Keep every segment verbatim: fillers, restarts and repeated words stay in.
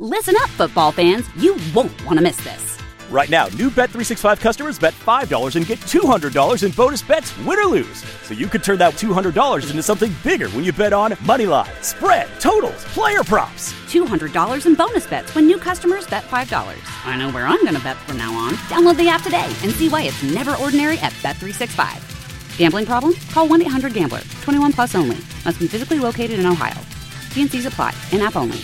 Listen up, football fans. You won't want to miss this. Right now, new Bet three sixty-five customers bet five dollars and get two hundred dollars in bonus bets, win or lose. So you could turn that two hundred dollars into something bigger when you bet on money line, spread, totals, player props. two hundred dollars in bonus bets when new customers bet five dollars. I know where I'm going to bet from now on. Download the app today and see why it's never ordinary at Bet three sixty-five. Gambling problem? Call one eight hundred gambler. twenty-one plus only. Must be physically located in Ohio. T and C's apply. In-app only.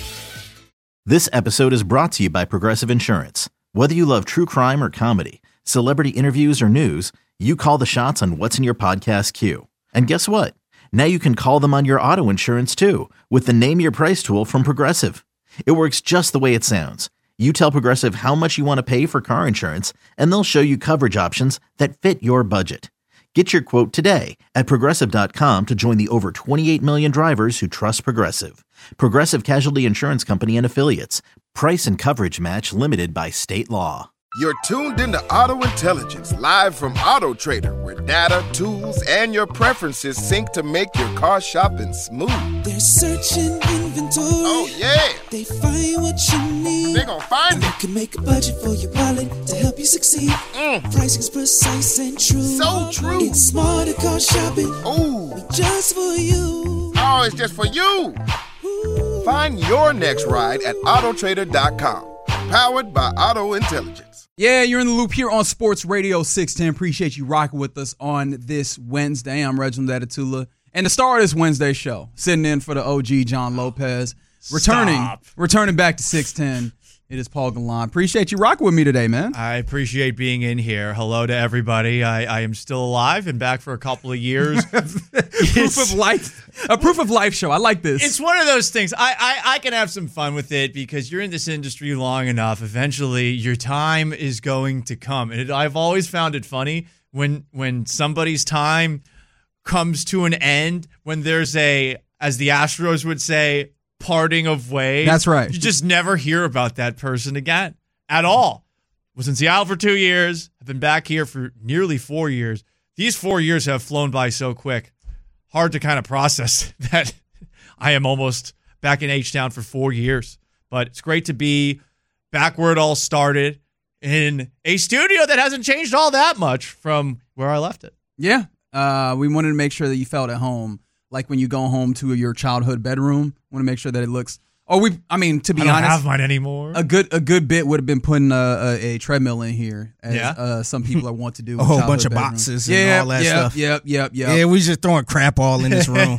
This episode is brought to you by Progressive Insurance. Whether you love true crime or comedy, celebrity interviews or news, you call the shots on what's in your podcast queue. And guess what? Now you can call them on your auto insurance too with the Name Your Price tool from Progressive. It works just the way it sounds. You tell Progressive how much you want to pay for car insurance, and they'll show you coverage options that fit your budget. Get your quote today at Progressive dot com to join the over twenty-eight million drivers who trust Progressive. Progressive Casualty Insurance Company and Affiliates. Price and coverage match limited by state law. You're tuned into Auto Intelligence, live from Auto Trader, where data, tools, and your preferences sync to make your car shopping smooth. They're searching inventory. Oh, yeah. They find what you need. They're gonna find and it. You can make a budget for your wallet to help you succeed. Mm. Pricing's precise and true. So true. It's smarter car shopping. Ooh. Just for you. Oh, it's just for you. Ooh. Find your next ride at Auto Trader dot com. Powered by Auto Intelligence. Yeah, you're in the loop here on Sports Radio six ten. Appreciate you rocking with us on this Wednesday. I'm Reginald Atatula. And the star of this Wednesday show, sitting in for the O G, John Lopez. Returning, Stop. returning back to six ten. It is Paul Gallant. Appreciate you rocking with me today, man. I appreciate being in here. Hello to everybody. I, I am still alive and back for a couple of years. proof of life. A proof of life show. I like this. It's one of those things. I, I, I can have some fun with it because you're in this industry long enough. Eventually, your time is going to come. And it, I've always found it funny when when somebody's time comes to an end, when there's a, as the Astros would say, parting of ways. That's right. You just never hear about that person again at all. Was in Seattle for two years. I've been back here for nearly four years. These four years have flown by so quick. Hard to kind of process that I am almost back in H-Town for four years. But it's great to be back where it all started in a studio that hasn't changed all that much from where I left it. Yeah. Uh, we wanted to make sure that you felt at home. Like when you go home to your childhood bedroom, want to make sure that it looks. Oh, we. I mean, to be I don't honest, have mine anymore. A good a good bit would have been putting a, a, a treadmill in here, as Yeah. uh, some people want to do. A whole with bunch of childhood boxes bedrooms. and yeah, all that yep, stuff. Yep, yep, yep. Yeah, we just throwing crap all in this room.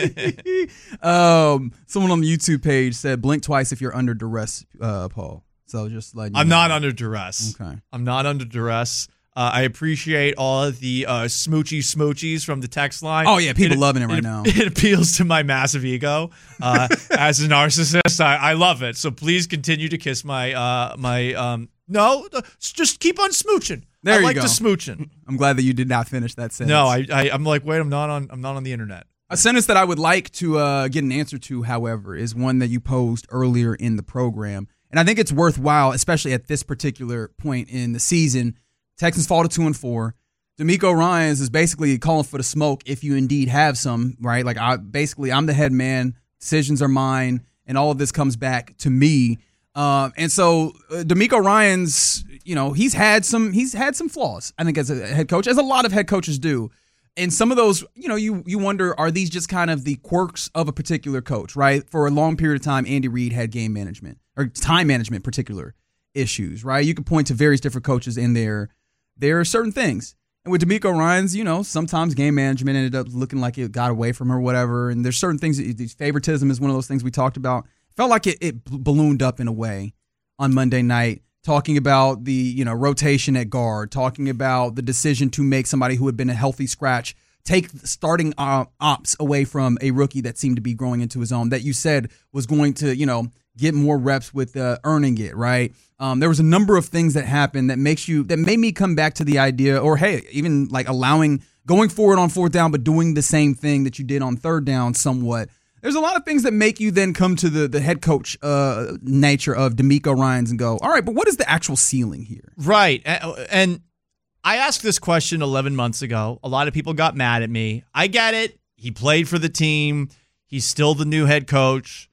um, someone on the YouTube page said, "Blink twice if you're under duress, uh, Paul." So just letting you I'm know. not under duress. Okay. I'm not under duress. Uh, I appreciate all of the uh, smoochy smoochies from the text line. Oh, yeah, people It- loving it right it- now. It appeals to my massive ego. Uh, as a narcissist, I, I love it. So please continue to kiss my, uh, my um, no, just keep on smooching. There I you like go. the smooching. I'm glad that you did not finish that sentence. No, I, I, I'm like, wait, I'm not on, I'm not on the internet. A sentence that I would like to uh, get an answer to, however, is one that you posed earlier in the program. And I think it's worthwhile, especially at this particular point in the season. Texans fall to two and four. DeMeco Ryans is basically calling for the smoke if you indeed have some, right? Like, I basically, I'm the head man. Decisions are mine, and all of this comes back to me. Um, and so uh, DeMeco Ryans, you know, he's had some he's had some flaws, I think, as a head coach, as a lot of head coaches do. And some of those, you know, you you wonder, are these just kind of the quirks of a particular coach, right? For a long period of time, Andy Reid had game management or time management particular issues, right? You could point to various different coaches in there. There are certain things. And with DeMeco Ryans, you know, sometimes game management ended up looking like it got away from her or whatever. And there's certain things, that, favoritism is one of those things we talked about. Felt like it, it ballooned up in a way on Monday night, talking about the, you know, rotation at guard, talking about the decision to make somebody who had been a healthy scratch take starting uh, ops away from a rookie that seemed to be growing into his own, that you said was going to, you know, get more reps with uh, earning it, right? Um, there was a number of things that happened that makes you, that made me come back to the idea, or hey, even like allowing, going forward on fourth down, but doing the same thing that you did on third down somewhat. There's a lot of things that make you then come to the, the head coach uh, nature of DeMeco Ryans and go, all right, but what is the actual ceiling here? Right. And I asked this question eleven months ago. A lot of people got mad at me. I get it. He played for the team. He's still the new head coach.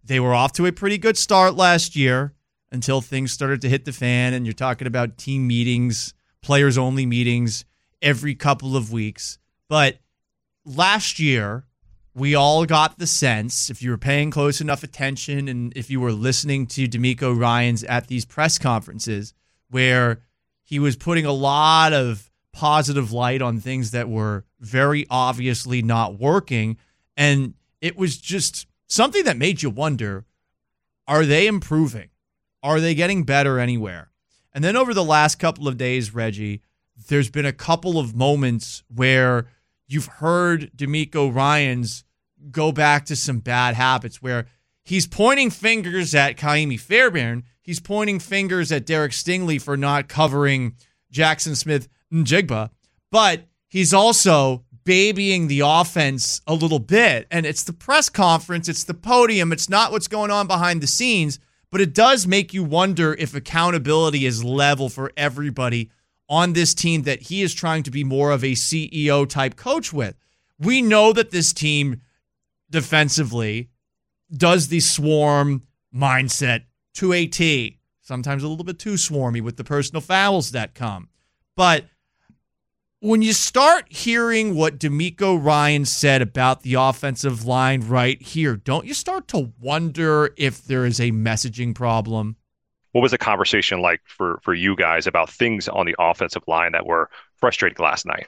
they were off to a pretty good start last year until things started to hit the fan, and you're talking about team meetings, players-only meetings every couple of weeks. But last year, we all got the sense, if you were paying close enough attention and if you were listening to DeMeco Ryans at these press conferences, where he was putting a lot of positive light on things that were very obviously not working. And it was just something that made you wonder, are they improving? Are they getting better anywhere? And then over the last couple of days, Reggie, there's been a couple of moments where you've heard DeMeco Ryans go back to some bad habits where he's pointing fingers at Kaimi Fairbairn. He's pointing fingers at Derek Stingley for not covering Jackson Smith-Njigba, but he's also babying the offense a little bit. And it's the press conference, it's the podium, it's not what's going on behind the scenes, but it does make you wonder if accountability is level for everybody on this team that he is trying to be more of a C E O type coach with. We know that this team defensively does the swarm mindset to a T, sometimes a little bit too swarmy with the personal fouls that come. But when you start hearing what DeMeco Ryans said about the offensive line right here, don't you start to wonder if there is a messaging problem? What was the conversation like for, for you guys about things on the offensive line that were frustrating last night?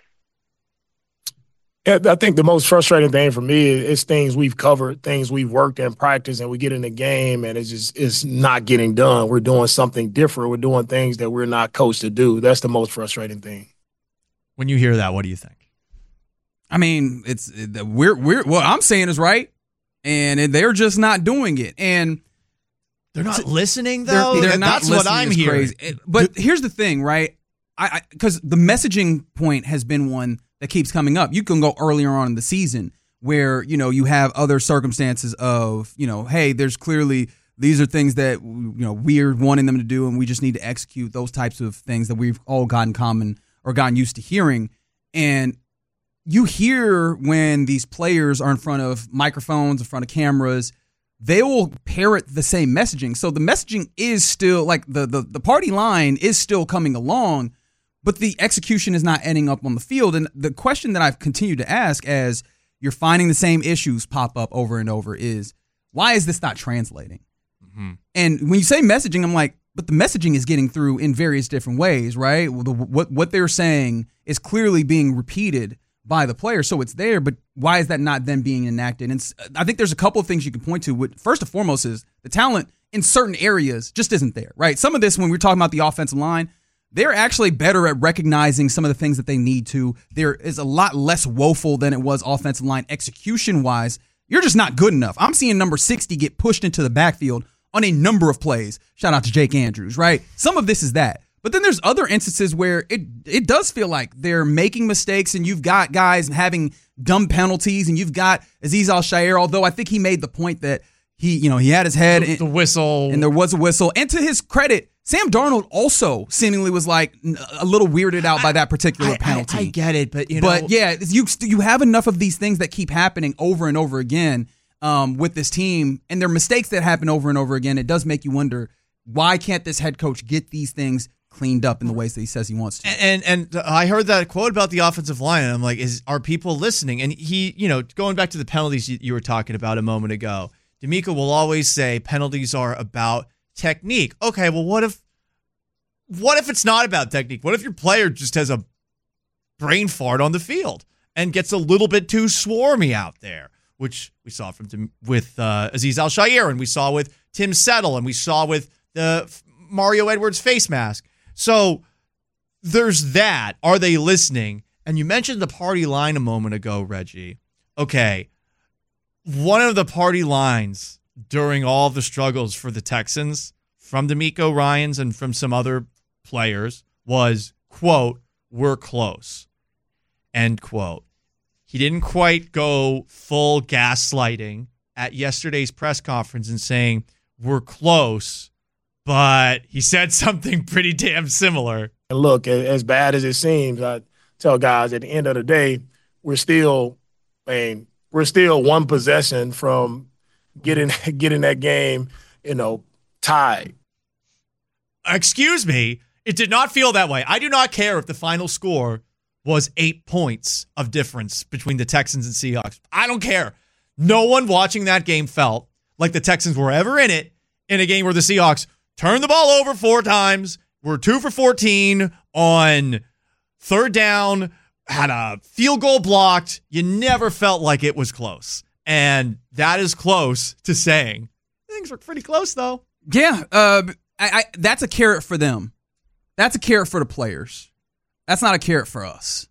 Yeah, I think the most frustrating thing for me is, is things we've covered, things we've worked in practice, and we get in the game and it's just it's not getting done. We're doing something different. We're doing things that we're not coached to do. That's the most frustrating thing. When you hear that, what do you think? I mean, it's we're we're what I'm saying is right, and they're just not doing it. And they're not listening, though. They're, they're and not that's what I'm hearing. Crazy. But here's the thing, right? I because the messaging point has been one that keeps coming up. You can go earlier on in the season where you know you have other circumstances of you know, hey, there's clearly these are things that you know we're wanting them to do, and we just need to execute those types of things that we've all gotten common or gotten used to hearing. And you hear when these players are in front of microphones, in front of cameras, they will parrot the same messaging. So the messaging is still like the, the, the party line is still coming along, but the execution is not ending up on the field. And the question that I've continued to ask as you're finding the same issues pop up over and over is, why is this not translating? Mm-hmm. And when you say messaging, I'm like, but the messaging is getting through in various different ways, right? The, what what they're saying is clearly being repeated by the player, so it's there, but why is that not then being enacted? And I think there's a couple of things you can point to. First and foremost is the talent in certain areas just isn't there, right? Some of this, when we're talking about the offensive line, they're actually better at recognizing some of the things that they need to. There is a lot less woeful than it was offensive line execution-wise. You're just not good enough. I'm seeing number sixty get pushed into the backfield on a number of plays. Shout out to Jake Andrews, right? Some of this is that. But then there's other instances where it it does feel like they're making mistakes and you've got guys having dumb penalties and you've got Azeez Al-Shaair, although I think he made the point that he, you know, he had his head. The, in, the whistle. And there was a whistle. And to his credit, Sam Darnold also seemingly was like a little weirded out by that particular I, penalty. I, I get it, but you know. But yeah, you you have enough of these things that keep happening over and over again um, with this team, and they're mistakes that happen over and over again. It does make you wonder, why can't this head coach get these things cleaned up in the ways that he says he wants to? And and, and I heard that quote about the offensive line, and I'm like, is are people listening? And he, you know, going back to the penalties you, you were talking about a moment ago, DeMeco will always say penalties are about technique. Okay, well, what if what if it's not about technique? What if your player just has a brain fart on the field and gets a little bit too swarmy out there, which we saw from with uh, Azeez Al-Shaair, and we saw with Tim Settle, and we saw with the Mario Edwards face mask. So there's that. Are they listening? And you mentioned the party line a moment ago, Reggie. Okay, one of the party lines during all the struggles for the Texans from DeMeco Ryans and from some other players was, quote, "we're close," end quote. He didn't quite go full gaslighting at yesterday's press conference and saying, "we're close," but he said something pretty damn similar. And look, as bad as it seems, I tell guys at the end of the day, we're still, I mean, we're still one possession from get in get in that game, you know, tied. Excuse me, it did not feel that way. I do not care if the final score was eight points of difference between the Texans and Seahawks. I don't care. No one watching that game felt like the Texans were ever in it in a game where the Seahawks turned the ball over four times, were two for fourteen on third down, had a field goal blocked. You never felt like it was close. And that is close to saying things were pretty close, though. Yeah, uh, I, I, that's a carrot for them. That's a carrot for the players. That's not a carrot for us.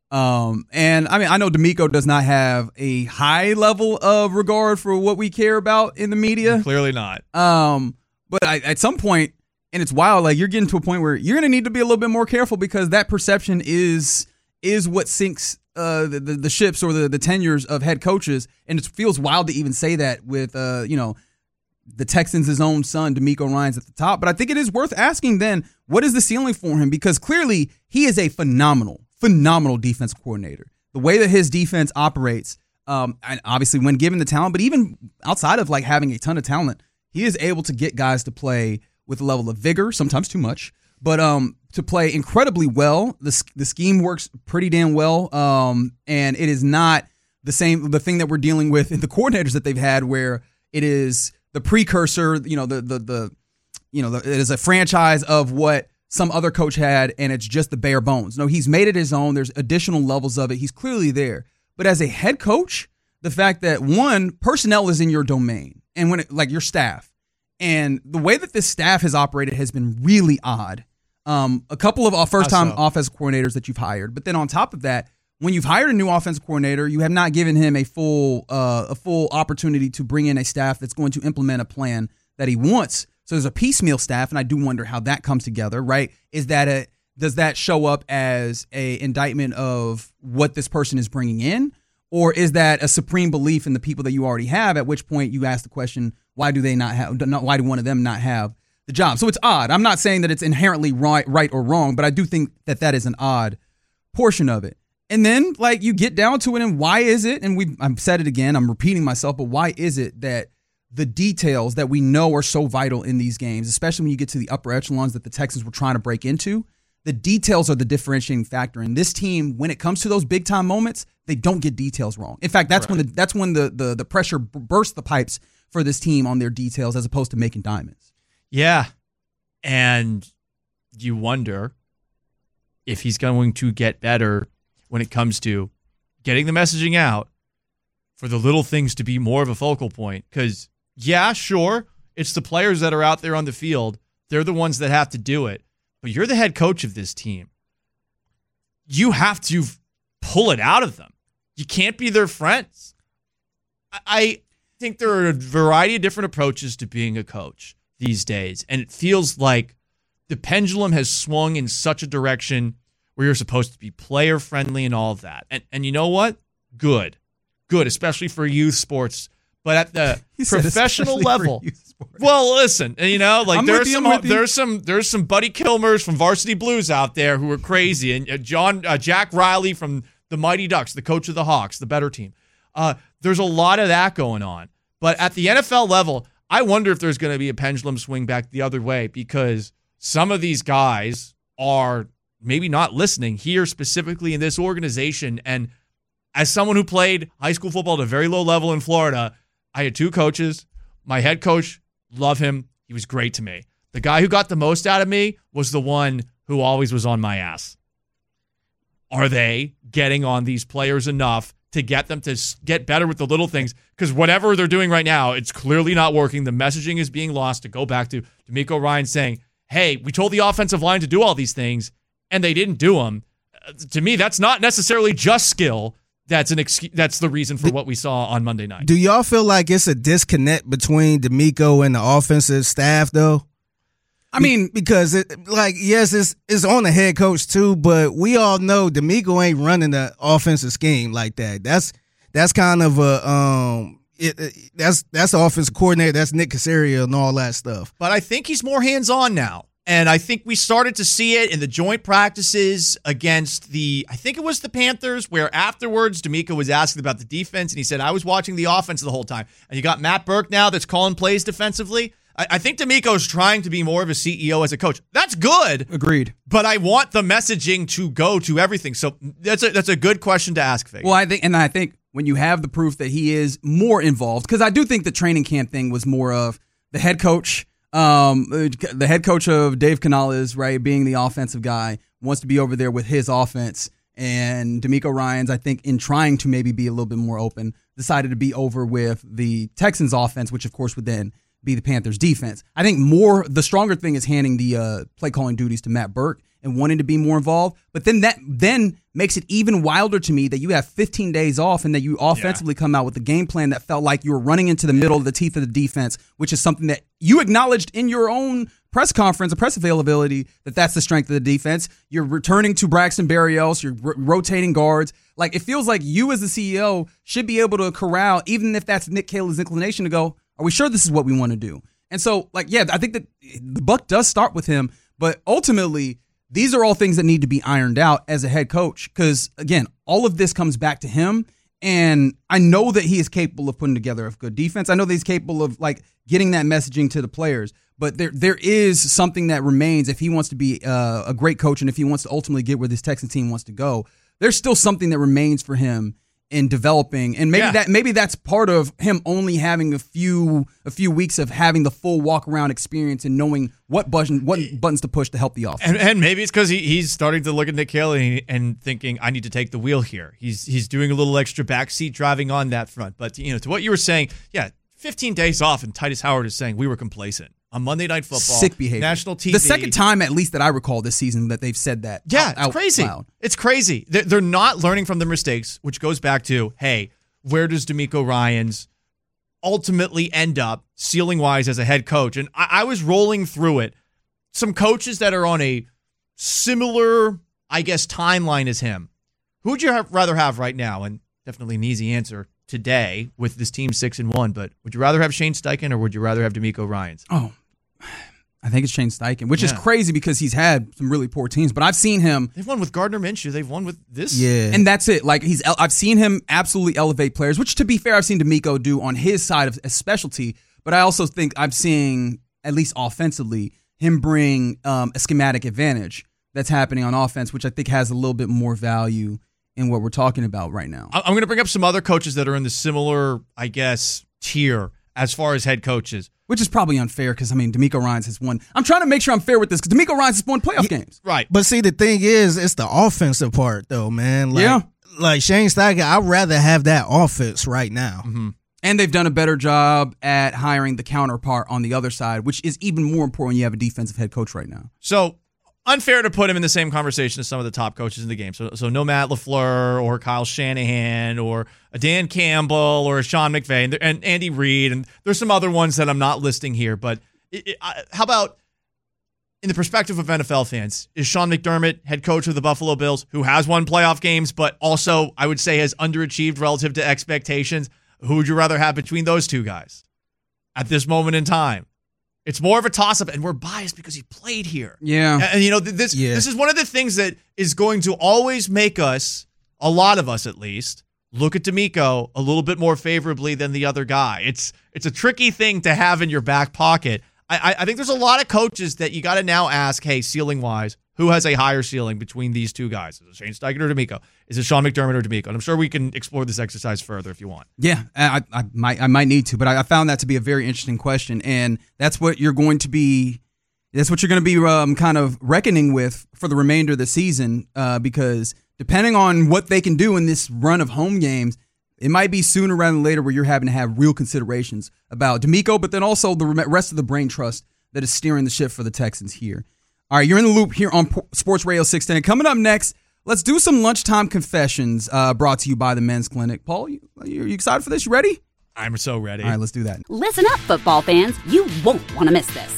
Um, and I mean, I know D'Amico does not have a high level of regard for what we care about in the media. Clearly not. Um, but I, at some point, and it's wild, like you're getting to a point where you're going to need to be a little bit more careful because that perception is is what sinks uh, the, the the ships or the the tenures of head coaches. And it feels wild to even say that with uh, you know. the Texans' own son, D'Amico Ryans, at the top. But I think it is worth asking then, what is the ceiling for him? Because clearly he is a phenomenal, phenomenal defensive coordinator. The way that his defense operates, um, and obviously when given the talent, but even outside of like having a ton of talent, he is able to get guys to play with a level of vigor, sometimes too much, but um, to play incredibly well. The, the scheme works pretty damn well, um, and it is not the same, the thing that we're dealing with in the coordinators that they've had where it is the precursor, you know, the the the, you know, the, it is a franchise of what some other coach had, and it's just the bare bones. No, he's made it his own. There's additional levels of it. He's clearly there. But as a head coach, the fact that one, personnel is in your domain, and when it, like your staff, and the way that this staff has operated has been really odd. Um, a couple of first-time so? offensive coordinators that you've hired, but then on top of that, when you've hired a new offensive coordinator, you have not given him a full uh, a full opportunity to bring in a staff that's going to implement a plan that he wants. So there's a piecemeal staff, and I do wonder how that comes together, right? Is that a does that show up as a indictment of what this person is bringing in, or is that a supreme belief in the people that you already have? At which point you ask the question, why do they not have? Why do one of them not have the job? So it's odd. I'm not saying that it's inherently right, right or wrong, but I do think that that is an odd portion of it. And then, like, you get down to it, and why is it, and we I've said it again, I'm repeating myself, but why is it that the details that we know are so vital in these games, especially when you get to the upper echelons that the Texans were trying to break into, the details are the differentiating factor. And this team, when it comes to those big-time moments, they don't get details wrong. In fact, that's right. when the that's when the, the, the pressure bursts the pipes for this team on their details as opposed to making diamonds. Yeah, and you wonder if he's going to get better when it comes to getting the messaging out for the little things to be more of a focal point. Because, yeah, sure, it's the players that are out there on the field. They're the ones that have to do it. But you're the head coach of this team. You have to pull it out of them. You can't be their friends. I think there are a variety of different approaches to being a coach these days. And it feels like the pendulum has swung in such a direction where you're supposed to be player friendly and all of that. And and you know what? Good. Good, especially for youth sports. But at the professional level, well, listen, you know, like I'm there's you, some there's some there's some Buddy Kilmers from Varsity Blues out there who are crazy, and uh, John uh, Jack Riley from the Mighty Ducks, the coach of the Hawks, the better team. Uh, there's a lot of that going on. But at the N F L level, I wonder if there's going to be a pendulum swing back the other way, because some of these guys are maybe not listening here specifically in this organization. And as someone who played high school football at a very low level in Florida, I had two coaches. My head coach, love him. He was great to me. The guy who got the most out of me was the one who always was on my ass. Are they getting on these players enough to get them to get better with the little things? Because whatever they're doing right now, it's clearly not working. The messaging is being lost. To go back to D'Amico Ryans saying, hey, we told the offensive line to do all these things, and they didn't do them. Uh, to me, that's not necessarily just skill. That's an excuse, that's the reason for what we saw on Monday night. Do y'all feel like it's a disconnect between D'Amico and the offensive staff, though? I mean, because it, like, yes, it's it's on the head coach too, but we all know D'Amico ain't running the offensive scheme like that. That's that's kind of a um, it, it, that's that's the offensive coordinator. That's Nick Caserio and all that stuff. But I think he's more hands on now. And I think we started to see it in the joint practices against the, I think it was the Panthers, where afterwards DeMeco was asking about the defense, and he said, I was watching the offense the whole time. And you got Matt Burke now that's calling plays defensively. I, I think DeMeco's trying to be more of a C E O as a coach. That's good. Agreed. But I want the messaging to go to everything. So that's a, that's a good question to ask, Fig. Well, I think, and I think when you have the proof that he is more involved, because I do think the training camp thing was more of the head coach. Um, the head coach of Dave Canales, right, being the offensive guy, wants to be over there with his offense. And DeMeco Ryans, I think, in trying to maybe be a little bit more open, decided to be over with the Texans offense, which of course would then be the Panthers defense. I think more, the stronger thing is handing the uh, play calling duties to Matt Burke and wanting to be more involved. But then that then makes it even wilder to me that you have fifteen days off and that you offensively yeah. come out with a game plan that felt like you were running into the middle of the teeth of the defense, which is something that you acknowledged in your own press conference, a press availability, that that's the strength of the defense. You're returning to Braxton Berrios. You're r- rotating guards. Like, it feels like you as the C E O should be able to corral, even if that's Nick Caley's inclination to go, are we sure this is what we want to do? And so, like, yeah, I think that the buck does start with him, but ultimately, these are all things that need to be ironed out as a head coach because, again, all of this comes back to him, and I know that he is capable of putting together a good defense. I know that he's capable of, like, getting that messaging to the players, but there there is something that remains if he wants to be uh, a great coach and if he wants to ultimately get where this Texans team wants to go. There's still something that remains for him in developing, and maybe yeah. that maybe that's part of him only having a few a few weeks of having the full walk around experience and knowing what button what buttons to push to help the offense. And, and maybe it's because he, he's starting to look at Nick Caley and thinking, I need to take the wheel here. He's he's doing a little extra backseat driving on that front. But you know, to what you were saying, yeah, fifteen days off, and Titus Howard is saying we were complacent on Monday Night Football. Sick behavior. National T V. The second time, at least, that I recall this season that they've said that. Yeah, out, it's out crazy. Loud. It's crazy. They're, they're not learning from their mistakes, which goes back to, hey, where does DeMeco Ryans ultimately end up ceiling-wise as a head coach? And I, I was rolling through it. Some coaches that are on a similar, I guess, timeline as him. Who would you have, rather have right now? And definitely an easy answer today with this team six and one. But would you rather have Shane Steichen or would you rather have DeMeco Ryans? Oh, I think it's Shane Steichen, which yeah. is crazy because he's had some really poor teams. But I've seen him. They've won with Gardner Minshew. They've won with this. Yeah, and that's it. Like he's, I've seen him absolutely elevate players. Which, to be fair, I've seen DeMeco do on his side of a specialty. But I also think I've seen, at least offensively, him bring um, a schematic advantage that's happening on offense, which I think has a little bit more value in what we're talking about right now. I'm going to bring up some other coaches that are in the similar, I guess, tier as far as head coaches. Which is probably unfair because, I mean, DeMeco Ryans has won. I'm trying to make sure I'm fair with this because DeMeco Ryans has won playoff yeah, games. Right. But see, the thing is, it's the offensive part, though, man. Like, yeah. Like Shane Steichen, I'd rather have that offense right now. Mm-hmm. And they've done a better job at hiring the counterpart on the other side, which is even more important when you have a defensive head coach right now. So, unfair to put him in the same conversation as some of the top coaches in the game. So, so no Matt LaFleur or Kyle Shanahan or a Dan Campbell or a Sean McVay and, and Andy Reid. And there's some other ones that I'm not listing here. But it, it, uh, how about in the perspective of N F L fans, is Sean McDermott, head coach of the Buffalo Bills, who has won playoff games, but also I would say has underachieved relative to expectations? Who would you rather have between those two guys at this moment in time? It's more of a toss-up, and we're biased because he played here. Yeah. And, and you know, this yeah. this is one of the things that is going to always make us, a lot of us at least, look at DeMeco a little bit more favorably than the other guy. It's it's a tricky thing to have in your back pocket. I, I think there's a lot of coaches that you got to now ask, hey, ceiling-wise, who has a higher ceiling between these two guys? Is it Shane Steichen or DeMeco? Is it Sean McDermott or DeMeco? And I'm sure we can explore this exercise further if you want. Yeah, I, I might I might need to, but I, I found that to be a very interesting question, and that's what you're going to be. That's what you're going to be um, kind of reckoning with for the remainder of the season, uh, because depending on what they can do in this run of home games, it might be sooner rather than later where you're having to have real considerations about DeMeco, but then also the rest of the brain trust that is steering the ship for the Texans here. All right, you're in the loop here on Sports Radio six ten. Coming up next, let's do some lunchtime confessions uh, brought to you by the Men's Clinic. Paul, you, you, you excited for this? You ready? I'm so ready. All right, let's do that. Listen up, football fans. You won't want to miss this.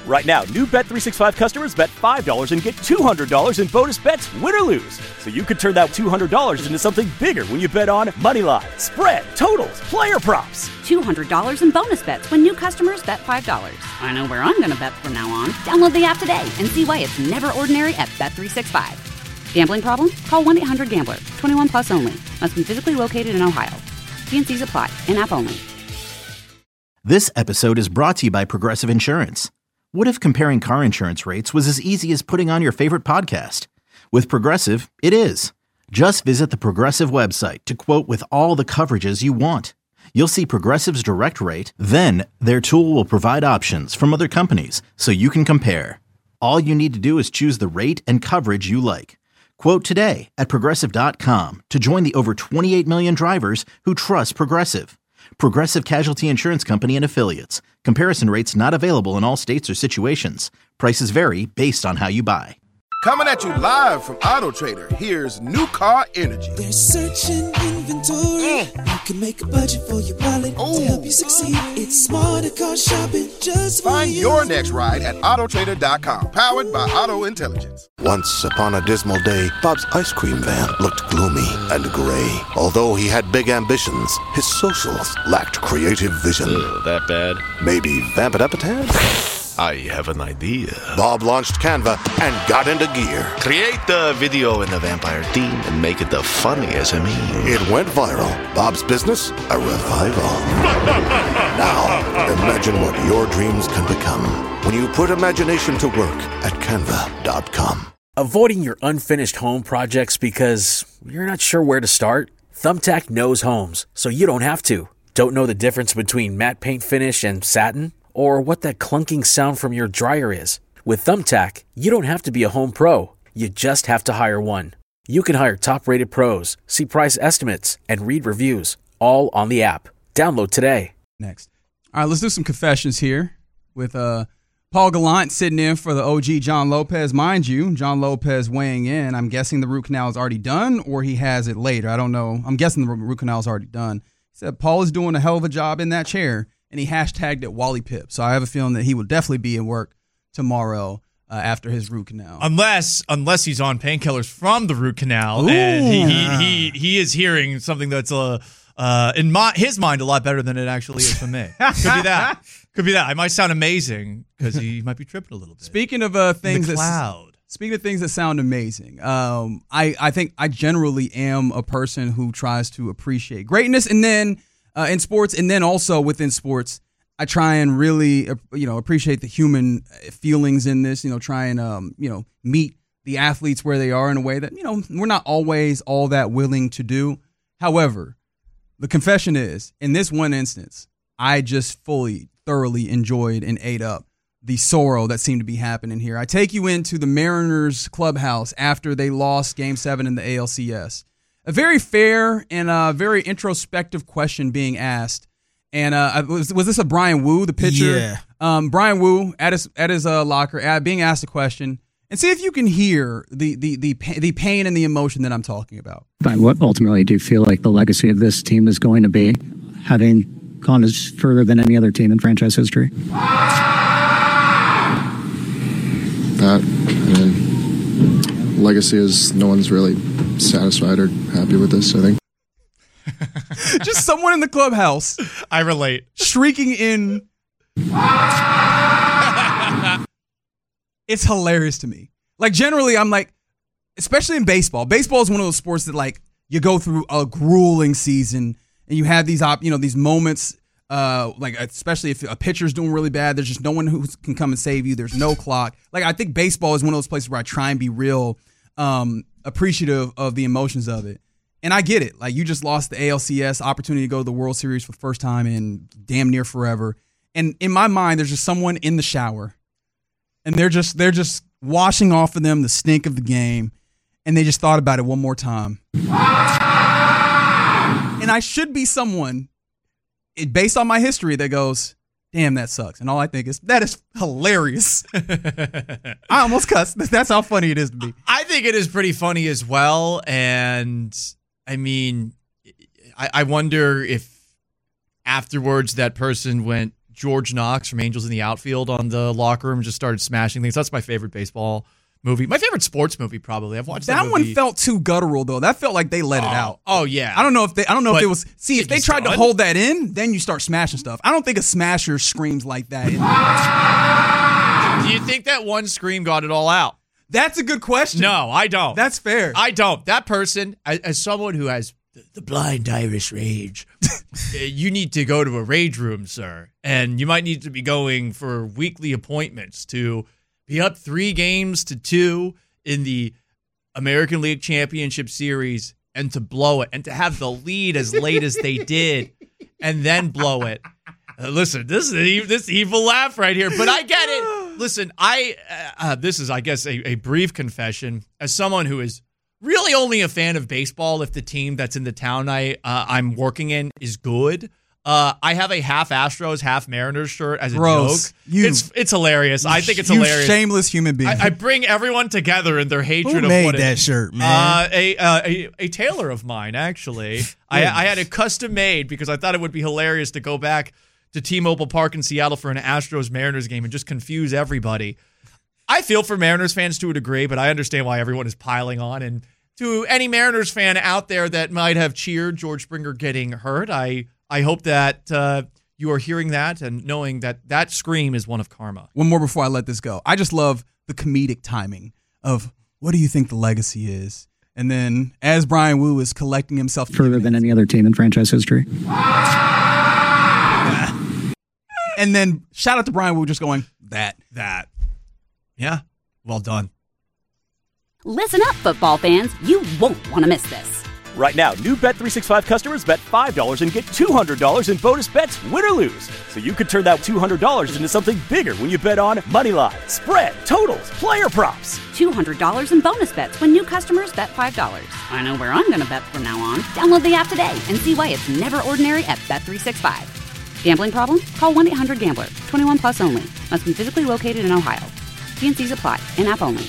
Right now, new Bet three sixty-five customers bet five dollars and get two hundred dollars in bonus bets, win or lose. So you could turn that two hundred dollars into something bigger when you bet on moneyline, spread, totals, player props. two hundred dollars in bonus bets when new customers bet five dollars. I know where I'm going to bet from now on. Download the app today and see why it's never ordinary at Bet three sixty-five. Gambling problem? Call one eight hundred gambler. twenty-one plus only. Must be physically located in Ohio. T and C's apply. In-app only. This episode is brought to you by Progressive Insurance. What if comparing car insurance rates was as easy as putting on your favorite podcast? With Progressive, it is. Just visit the Progressive website to quote with all the coverages you want. You'll see Progressive's direct rate, then their tool will provide options from other companies so you can compare. All you need to do is choose the rate and coverage you like. Quote today at Progressive dot com to join the over twenty-eight million drivers who trust Progressive. Progressive Casualty Insurance Company and Affiliates. Comparison rates not available in all states or situations. Prices vary based on how you buy. Coming at you live from Auto Trader, here's New Car Energy. They're searching inventory. Mm. You can make a budget for your wallet Ooh. to help you succeed. It's smarter car shopping just for Find you. your next ride at Auto Trader dot com, powered by Auto Intelligence. Once upon a dismal day, Bob's ice cream van looked gloomy and gray. Although he had big ambitions, his socials lacked creative vision. Ugh, that bad? Maybe vamp it up a tad? I have an idea. Bob launched Canva and got into gear. Create the video in the vampire theme and make it the funniest of me. It went viral. Bob's business, a revival. Now, imagine what your dreams can become when you put imagination to work at Canva dot com. Avoiding your unfinished home projects because you're not sure where to start? Thumbtack knows homes, so you don't have to. Don't know the difference between matte paint finish and satin? Or what that clunking sound from your dryer is? With Thumbtack, you don't have to be a home pro. You just have to hire one. You can hire top-rated pros, see price estimates, and read reviews, all on the app. Download today. Next. All right, let's do some confessions here with uh, Paul Gallant sitting in for the O G John Lopez. Mind you, John Lopez weighing in. I'm guessing the root canal is already done or he has it later. I don't know. I'm guessing the root canal is already done. He said Paul is doing a hell of a job in that chair. And he hashtagged it Wally Pipp. So I have a feeling that he will definitely be in work tomorrow uh, after his root canal. Unless unless he's on painkillers from the root canal. Ooh. And he, he he he is hearing something that's uh, uh, in my, his mind a lot better than it actually is for me. Could be that. Could be that. I might sound amazing because he might be tripping a little bit. Speaking of uh, things the that cloud. Speaking of things that sound amazing, um, I, I think I generally am a person who tries to appreciate greatness and then uh, in sports and then also within sports. I try and really, you know, appreciate the human feelings in this, you know, try and, um, you know, meet the athletes where they are in a way that, you know, we're not always all that willing to do. However, the confession is, in this one instance, I just fully, thoroughly enjoyed and ate up the sorrow that seemed to be happening here. I take you into the Mariners clubhouse after they lost Game seven in the A L C S. A very fair and a very introspective question being asked. And uh, was was this a Brian Wu, the pitcher? Yeah. Um, Brian Wu at his at his uh, locker, at, being asked a question, and see if you can hear the the the the pain and the emotion that I'm talking about. But what ultimately do you feel like the legacy of this team is going to be, having gone as further than any other team in franchise history? That, I mean, legacy is no one's really satisfied or happy with this, I think. Just someone in the clubhouse. I relate. Shrieking in. It's hilarious to me. Like, generally, I'm like, especially in baseball. Baseball is one of those sports that, like, you go through a grueling season and you have these, op, you know, these moments, uh, like, especially if a pitcher's doing really bad, there's just no one who can come and save you. There's no clock. Like, I think baseball is one of those places where I try and be real um, appreciative of the emotions of it. And I get it. Like, you just lost the A L C S opportunity to go to the World Series for the first time in damn near forever. And in my mind, there's just someone in the shower, and they're just they're just washing off of them the stink of the game, and they just thought about it one more time. And I should be someone, it, based on my history, that goes, damn, that sucks. And all I think is, that is hilarious. I almost cussed. That's how funny it is to me. I think it is pretty funny as well. And I mean, I, I wonder if afterwards that person went George Knox from Angels in the Outfield on the locker room, just started smashing things. That's my favorite baseball movie. My favorite sports movie, probably. I've watched that, that one felt too guttural, though. That felt like they let oh, it out. Oh yeah. I don't know if they. I don't know but if it was. See, if they tried done? to hold that in, then you start smashing stuff. I don't think a smasher screams like that. Do you think that one scream got it all out? That's a good question. No, I don't. That's fair. I don't. That person, as, as someone who has the, the blind Irish rage, you need to go to a rage room, sir. And you might need to be going for weekly appointments to be up three games to two in the American League Championship Series and to blow it and to have the lead as late as they did and then blow it. Uh, listen, this is this evil laugh right here, but I get it. Listen, I uh, this is, I guess, a, a brief confession. As someone who is really only a fan of baseball if the team that's in the town I uh, I'm working in is good. Uh, I have a half Astros, half Mariners shirt as a Gross. joke. You, it's it's hilarious. I think it's you hilarious. Shameless human being. I, I bring everyone together in their hatred Who of made what it, that shirt, man? Uh, a, uh, a a tailor of mine, actually. I, I had it custom made because I thought it would be hilarious to go back to T-Mobile Park in Seattle for an Astros-Mariners game and just confuse everybody. I feel for Mariners fans to a degree, but I understand why everyone is piling on. And to any Mariners fan out there that might have cheered George Springer getting hurt, I I hope that uh, you are hearing that and knowing that that scream is one of karma. One more before I let this go. I just love the comedic timing of what do you think the legacy is? And then as Brian Wu is collecting himself further than any other team in franchise history. And then shout out to Brian Wu just going, that. That. Yeah. Well done. Listen up, football fans. You won't want to miss this. Right now, new Bet three sixty-five customers bet five dollars and get two hundred dollars in bonus bets, win or lose. So you could turn that two hundred dollars into something bigger when you bet on money line, spread, totals, player props. two hundred dollars in bonus bets when new customers bet five dollars. I know where I'm going to bet from now on. Download the app today and see why it's never ordinary at Bet three sixty-five. Gambling problem? Call one eight hundred gambler. twenty-one plus only. Must be physically located in Ohio. T and C's apply. In-app only.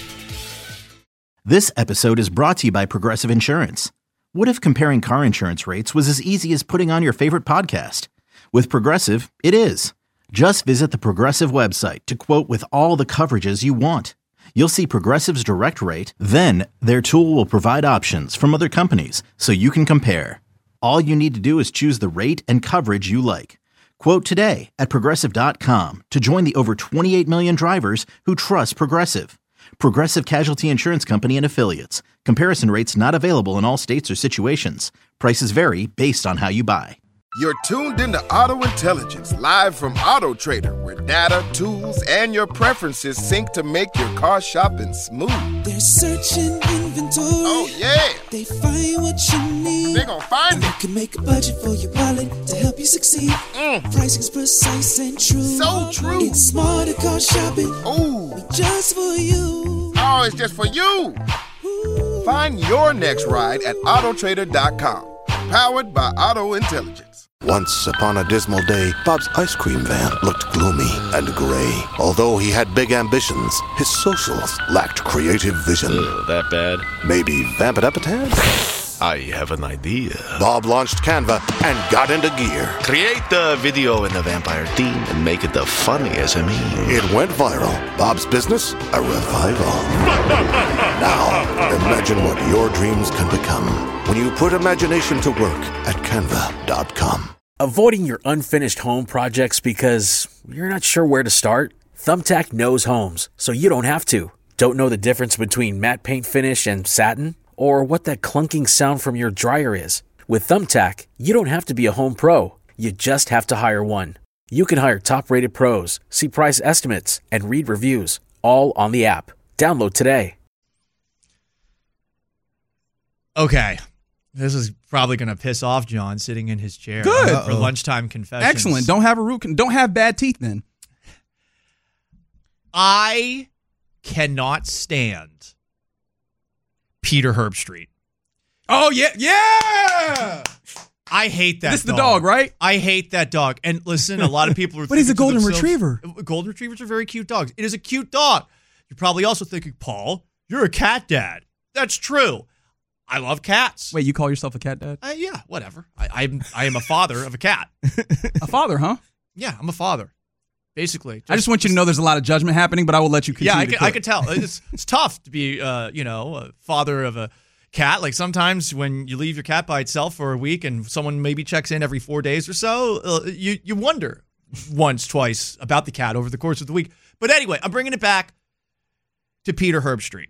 This episode is brought to you by Progressive Insurance. What if comparing car insurance rates was as easy as putting on your favorite podcast? With Progressive, it is. Just visit the Progressive website to quote with all the coverages you want. You'll see Progressive's direct rate, then their tool will provide options from other companies so you can compare. All you need to do is choose the rate and coverage you like. Quote today at Progressive dot com to join the over twenty-eight million drivers who trust Progressive. Progressive Casualty Insurance Company and Affiliates. Comparison rates not available in all states or situations. Prices vary based on how you buy. You're tuned into Auto Intelligence, live from Auto Trader, where data, tools, and your preferences sync to make your car shopping smooth. They're searching inventory. Oh, yeah. They find what you need. They're gonna find and it. You can make a budget for your wallet to help you succeed. Mm. Pricing's precise and true. So true. It's smarter car shopping. Ooh. Just for you. Oh, it's just for you. Ooh. Find your next ride at Auto Trader dot com. Powered by Auto Intelligence. Once upon a dismal day, Bob's ice cream van looked gloomy and gray. Although he had big ambitions, his socials lacked creative vision. Ugh, that bad? Maybe vamp it up a tad? I have an idea. Bob launched Canva and got into gear. Create the video in the vampire theme and make it the funniest I mean. It went viral. Bob's business, a revival. Now, imagine what your dreams can become when you put imagination to work at canva dot com. Avoiding your unfinished home projects because you're not sure where to start? Thumbtack knows homes, so you don't have to. Don't know the difference between matte paint finish and satin? Or what that clunking sound from your dryer is? With Thumbtack, you don't have to be a home pro. You just have to hire one. You can hire top-rated pros, see price estimates, and read reviews, all on the app. Download today. Okay. This is probably going to piss off John sitting in his chair. Good. For Uh-oh. lunchtime confessions. Excellent. Don't have a root. Don't have bad teeth then. I cannot stand Peter Herbstreit. Oh, yeah. Yeah. I hate that This is the dog. dog, right? I hate that dog. And listen, a lot of people are But he's a thinking to golden themselves, retriever. Golden retrievers are very cute dogs. It is a cute dog. You're probably also thinking, Paul, you're a cat dad. That's true. I love cats. Wait, you call yourself a cat dad? Uh, yeah, whatever. I, I'm I am a father of a cat. A father, huh? Yeah, I'm a father. basically. I just want you to know there's a lot of judgment happening, but I will let you continue. Yeah, I to can, cook. I can tell. It's it's tough to be, uh, you know, a father of a cat. Like sometimes when you leave your cat by itself for a week and someone maybe checks in every four days or so, uh, you you wonder once, twice about the cat over the course of the week. But anyway, I'm bringing it back to Peter Herbstreit.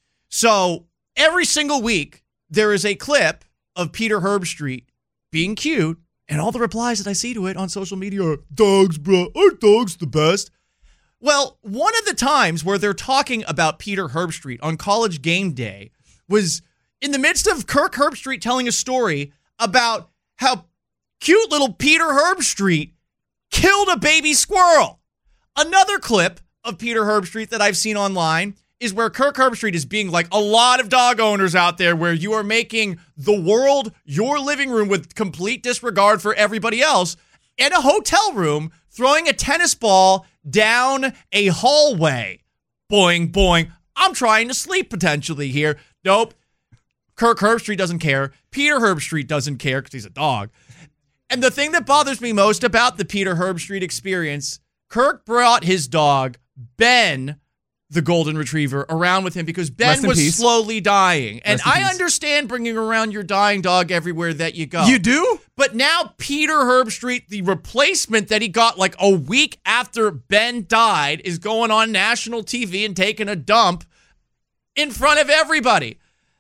So every single week there is a clip of Peter Herbstreit being cute, and all the replies that I see to it on social media are, dogs, bro, aren't dogs the best? Well, one of the times where they're talking about Peter Herbstreit on College Game Day was in the midst of Kirk Herbstreit telling a story about how cute little Peter Herbstreit killed a baby squirrel. Another clip of Peter Herbstreit that I've seen online is where Kirk Herbstreit is being like a lot of dog owners out there, where you are making the world your living room with complete disregard for everybody else, in a hotel room throwing a tennis ball down a hallway. Boing, boing. I'm trying to sleep potentially here. Nope. Kirk Herbstreit doesn't care. Peter Herbstreit doesn't care because he's a dog. And the thing that bothers me most about the Peter Herbstreit experience, Kirk brought his dog, Ben, the golden retriever, around with him because Ben was peace. slowly dying. And Rest in I peace. understand bringing around your dying dog everywhere that you go. You do? But now Peter Herbstreit, the replacement that he got like a week after Ben died, is going on national T V and taking a dump in front of everybody.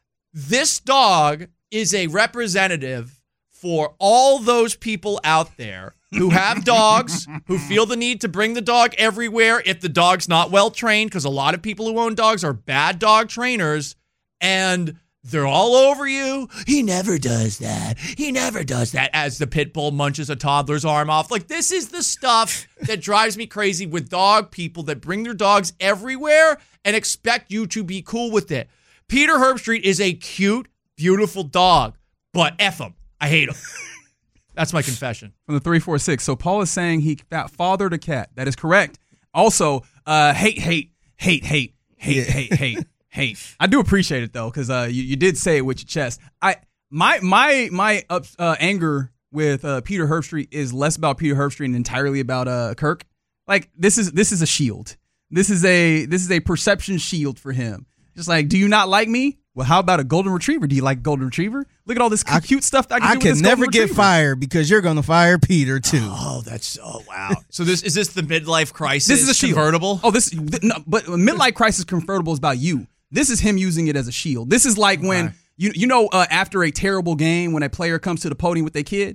This dog is a representative for all those people out there who have dogs, who feel the need to bring the dog everywhere if the dog's not well trained, because a lot of people who own dogs are bad dog trainers, and they're all over you. He never does that. He never does that, as the pit bull munches a toddler's arm off. Like, this is the stuff that drives me crazy with dog people that bring their dogs everywhere and expect you to be cool with it. Peter Herbstreit is a cute, beautiful dog, but F him. I hate him. That's my confession. From the three four six. So Paul is saying he fathered a cat. That is correct. Also, uh, hate, hate, hate, hate, hate, yeah. hate, hate, hate. I do appreciate it though, because uh, you, you did say it with your chest. I my my my up, uh, anger with uh, Peter Herbstreit is less about Peter Herbstreit and entirely about uh, Kirk. Like this is this is a shield. This is a this is a perception shield for him. Just like, do you not like me? Well, how about a golden retriever? Do you like golden retriever? Look at all this I, cute stuff that I can I do can with this never golden get retriever. fired because you're going to fire Peter too. Oh, that's oh wow. So this is this the midlife crisis? This is a shield. Convertible. Oh, this no, but midlife crisis convertible is about you. This is him using it as a shield. This is like when okay. you you know uh, after a terrible game when a player comes to the podium with their kid.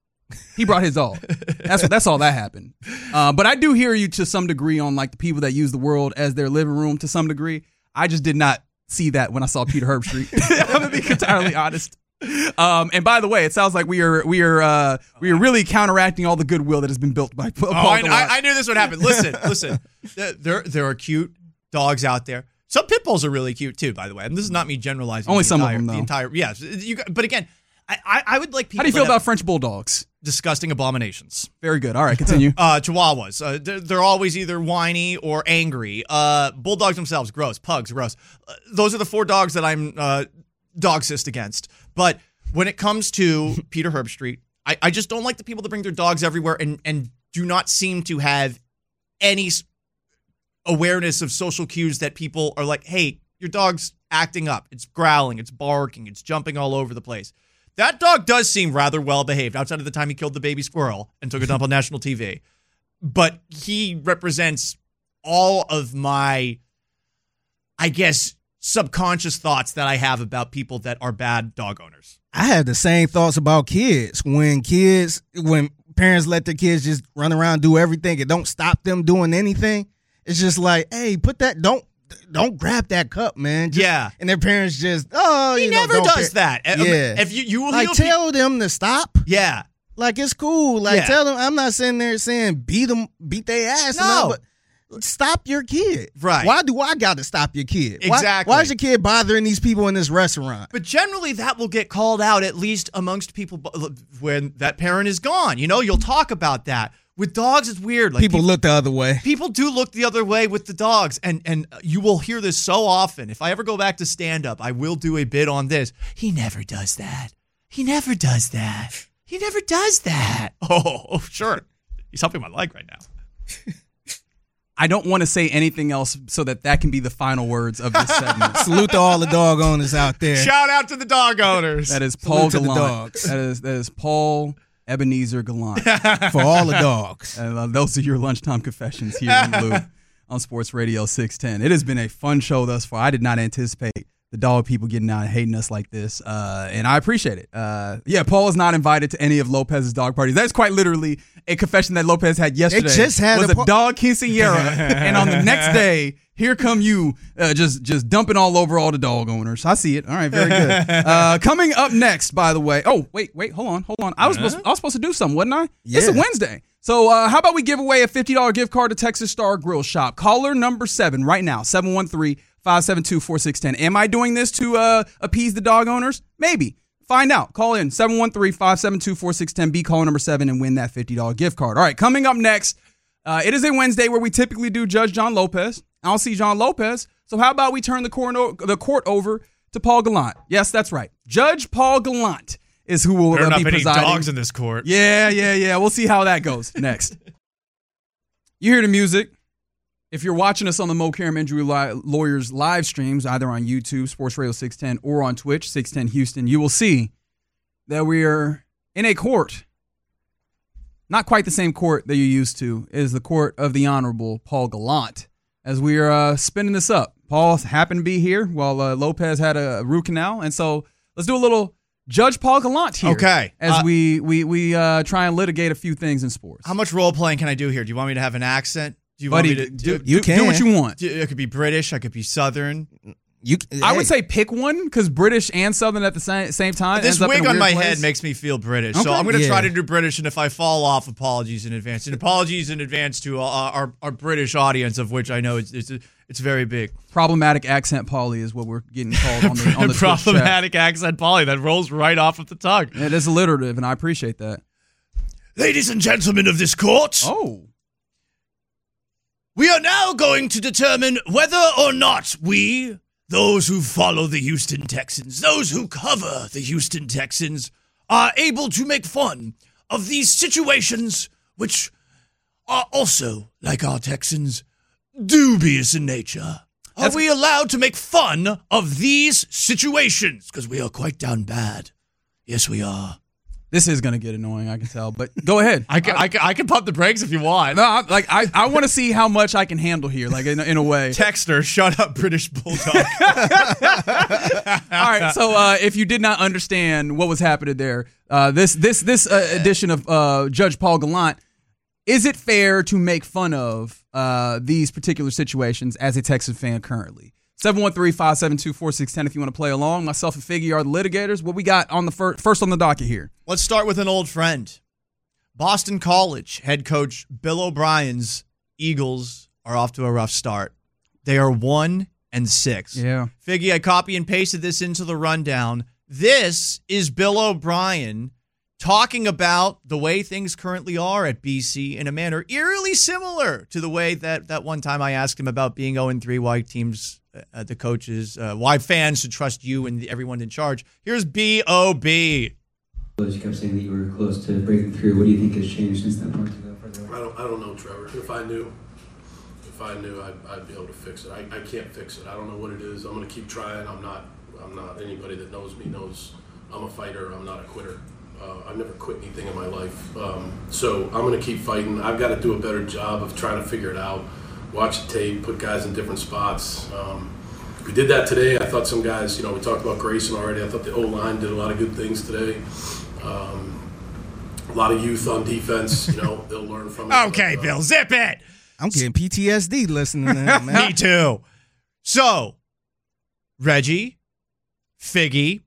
He brought his all. That's that's all that happened. Uh, but I do hear you to some degree on like the people that use the world as their living room to some degree. I just did not see that when I saw Peter Herbstreit. I'm gonna be entirely honest. Um, and by the way, it sounds like we are we are uh, we are really counteracting all the goodwill that has been built by Paul. Oh, I, I, I knew this would happen. Listen, listen. There there are cute dogs out there. Some pit bulls are really cute too, by the way. And this is not me generalizing. Only the some entire, of them, though. The entire, yes. You, but again, I, I, I would like people. How do you feel that about French bulldogs? Disgusting abominations. Very good. All right, continue. uh, Chihuahuas. Uh, they're, they're always either whiny or angry. Uh, bulldogs themselves, gross. Pugs, gross. Uh, those are the four dogs that I'm uh, dogsist against. But when it comes to Peter Herbstreit, I, I just don't like the people that bring their dogs everywhere and, and do not seem to have any awareness of social cues that people are like, hey, your dog's acting up. It's growling. It's barking. It's jumping all over the place. That dog does seem rather well behaved outside of the time he killed the baby squirrel and took a dump on national T V. But he represents all of my, I guess, subconscious thoughts that I have about people that are bad dog owners. I had the same thoughts about kids. When kids, when parents let their kids just run around, do everything and don't stop them doing anything, it's just like, hey, put that, don't. Don't grab that cup, man. Just, yeah. And their parents just, oh, he you know, never don't does care. that. Yeah. If you, you will like tell them to stop. Yeah. Like it's cool. Like yeah. tell them. I'm not sitting there saying beat them, beat their ass. No. And all, but stop your kid. Right. Why do I got to stop your kid? Exactly. Why, why is your kid bothering these people in this restaurant? But generally, that will get called out at least amongst people when that parent is gone. You know, you'll talk about that. With dogs, it's weird. Like people, people look the other way. People do look the other way with the dogs. And and you will hear this so often. If I ever go back to stand-up, I will do a bit on this. He never does that. He never does that. He never does that. Oh, oh sure. He's helping my leg right now. I don't want to say anything else so that that can be the final words of this segment. Salute to all the dog owners out there. Shout out to the dog owners. That is Paul Salute to the Gallant. dogs. That is that is Paul Ebenezer Gallant. For all the dogs. And uh, those are your lunchtime confessions here in Blue on Sports Radio six ten. It has been a fun show thus far. I did not anticipate the dog people getting out and hating us like this, uh, and I appreciate it. Uh, yeah, Paul is not invited to any of Lopez's dog parties. That's quite literally a confession that Lopez had yesterday. They just had was a, a po- dog quinceañera, and on the next day, here come you, uh, just just dumping all over all the dog owners. I see it. All right, very good. Uh, coming up next, by the way. Oh, wait, wait, hold on, hold on. I was Uh-huh. supposed, I was supposed to do something, wasn't I? Yeah. It's a Wednesday. So uh, how about we give away a fifty dollars gift card to Texas Star Grill Shop? Caller number seven right now, seven one three, five seven two, four six one zero. Am I doing this to uh, appease the dog owners? Maybe. Find out. Call in, seven one three, five seven two, four six one zero. Be caller number seven and win that fifty dollars gift card. All right, coming up next, uh, it is a Wednesday where we typically do Judge John Lopez. I don't see John Lopez, so how about we turn the court, the court over to Paul Gallant? Yes, that's right. Judge Paul Gallant is who will There are uh, not be many presiding. dogs in this court. Yeah, yeah, yeah. We'll see how that goes next. You hear the music. If you're watching us on the Mo Karam Injury Li- Lawyers live streams, either on YouTube, Sports Radio six ten, or on Twitch, six ten Houston, you will see that we are in a court. Not quite the same court that you're used to. It is the court of the Honorable Paul Gallant. As we are uh, spinning this up, Paul happened to be here while uh, Lopez had a root canal, and so let's do a little Judge Paul Gallant here. Okay. As Uh, we we we uh, try and litigate a few things in sports. How much role playing can I do here? Do you want me to have an accent? Do you Buddy, want me to do- do, you can. do what you want. Do- It could be British. I could be Southern. You, I would say pick one because British and Southern at the same, same time. This ends up in wig a on weird my place. head makes me feel British, Okay. so I'm going to Yeah. try to do British. And if I fall off, apologies in advance. And apologies in advance to uh, our our British audience, of which I know it's it's, it's very big. Problematic accent Pauly is what we're getting called on the on the Twitch chat. Problematic accent, Polly. That rolls right off of the tongue. It is alliterative, and I appreciate that. Ladies and gentlemen of this court, Oh, we are now going to determine whether or not we, those who follow the Houston Texans, those who cover the Houston Texans, are able to make fun of these situations which are also, like our Texans, dubious in nature. Are That's- we allowed to make fun of these situations? Because we are quite down bad. Yes, we are. this is going to get annoying, I can tell. But go ahead. I can, I can, I can pump the brakes if you want. No, I, like I, I want to see how much I can handle here, like in, in a way. Texter, shut up, British Bulldog. All right. So uh, if you did not understand what was happening there, uh, this this this uh, edition of uh, Judge Paul Gallant, is it fair to make fun of uh, these particular situations as a Texas fan currently? seven one three, five seven two, four six one zero if you want to play along. Myself and Figgy are the litigators. What we got on the fir- first on the docket here? Let's start with an old friend. Boston College head coach Bill O'Brien's Eagles are off to a rough start. They are one and six. Yeah. Figgy, I copy and pasted this into the rundown. This is Bill O'Brien talking about the way things currently are at B C in a manner eerily similar to the way that that one time I asked him about being oh and three, why teams, uh, the coaches, uh, why fans should trust you and everyone in charge. Here's B O B. You kept saying that you were close to breaking through. What do you think has changed since that point to go further away? I don't, I don't know, Trevor. If I knew, if I knew, I'd, I'd be able to fix it. I, I can't fix it. I don't know what it is. I'm going to keep trying. I'm not, I'm not, anybody that knows me knows I'm a fighter. I'm not a quitter. Uh, I've never quit anything in my life. Um, so I'm going to keep fighting. I've got to do a better job of trying to figure it out, watch the tape, put guys in different spots. Um, we did that today. I thought some guys, you know, we talked about Grayson already. I thought the O-line did a lot of good things today. Um, a lot of youth on defense, you know, they'll learn from it. Okay, But, uh, Bill, zip it. I'm getting P T S D listening to that, man. Me too. So, Reggie, Figgy,